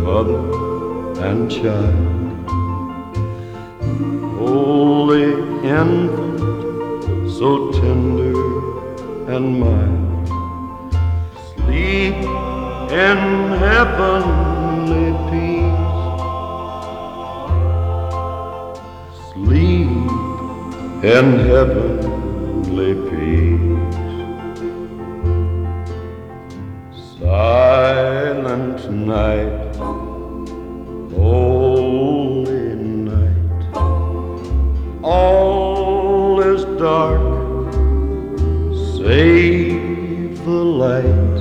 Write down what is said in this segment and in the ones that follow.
mother and child. Holy infant, so tender and mild, sleep in heavenly peace. Sleep in heavenly peace. Silent night, holy night, all is dark save the light.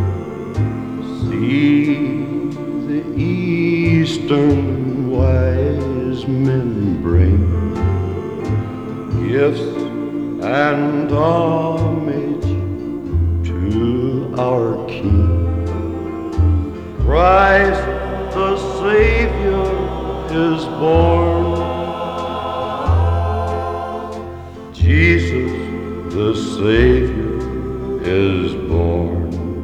See the eastern wise men bring gifts and homage to our King. Christ the Savior is born. Jesus the Savior is born.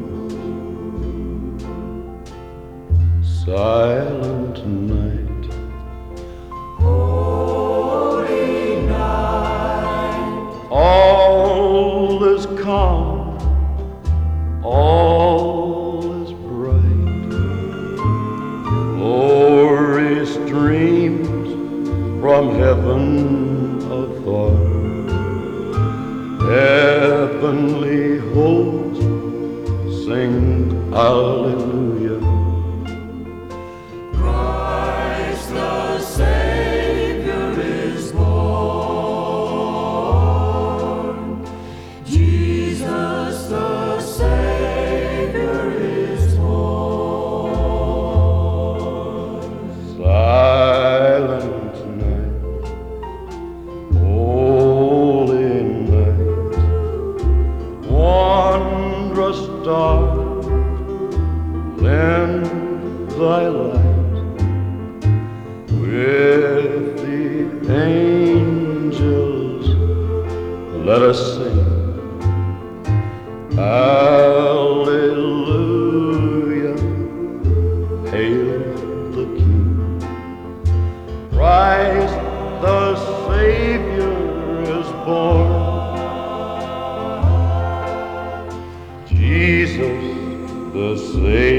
Silent night, holy night, all is calm, all is bright. Glory streams from heaven afar. Heavenly hosts sing hallelujah. Christ the Savior is born. Jesus the Savior is born. Silent night, holy night, wondrous star, lend thy light. With the angels let us sing hallelujah, hail the King. Christ the Savior is born. Jesus the Savior